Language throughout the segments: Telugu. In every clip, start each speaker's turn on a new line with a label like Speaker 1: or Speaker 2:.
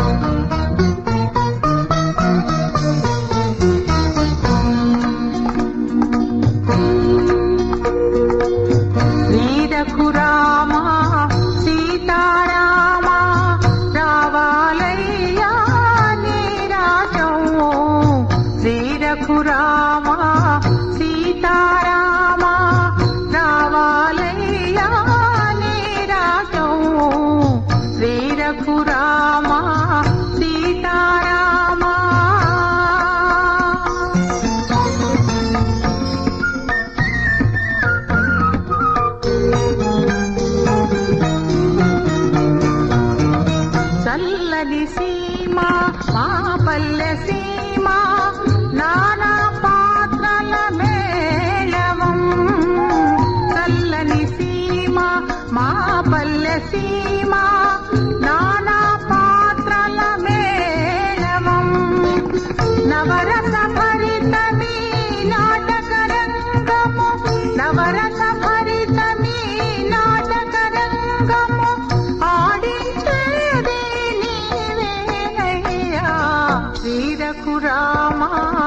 Speaker 1: చల్లని సీమ మా పల్లె సీమ నానా పాత్రల మేళవం. చల్లని సీమ మా పల్లె సీమ నానా పాత్రల మేళవం. నవరస భరితమీ నాటక రంగము, నవరస భరితమీ నాటక రంగము ఆడించేది నీవేనయ్యా. శ్రీరఘు రామ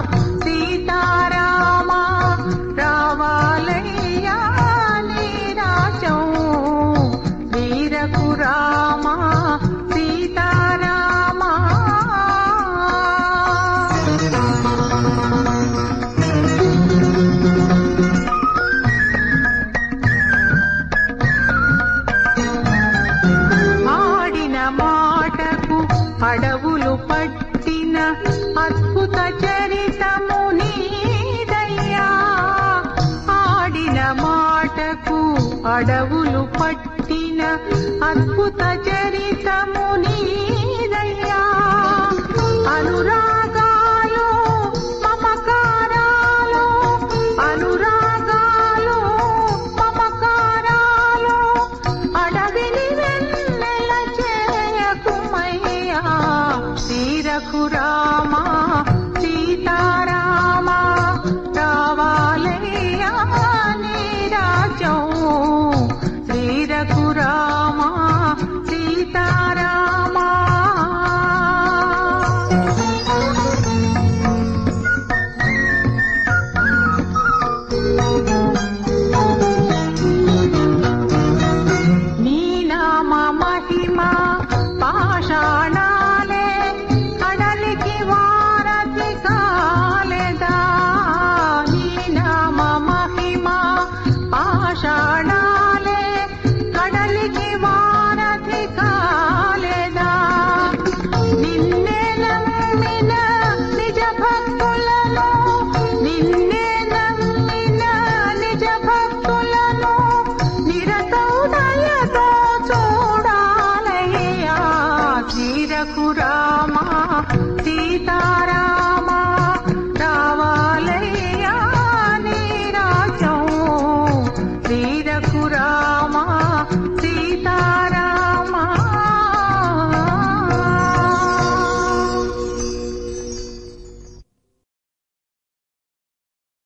Speaker 1: సీతారామ రావాలయ్యా నీ రాజ్యం. శ్రీరఘు రామ సీతారామ. ఆడిన మాటకు అడవులు పట్టిన అద్భుత చరితము నీదయ్యా. ఆడిన మాటకు అడవులు పట్టిన అద్భుత చరితము నీదయ్యా. అనురాగాలు మమకారాలు, అనురాగాలు మమకారాలు అడవిని వెన్నెల చేయకుమయ్యా. శ్రీరఘు రామ